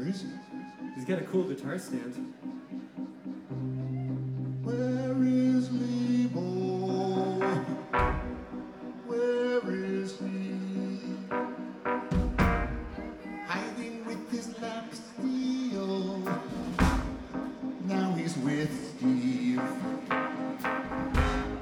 Where is he? He's got a cool guitar stand. Where is Lebo? Where is he? Hiding with his lap steel. Now he's with Steve.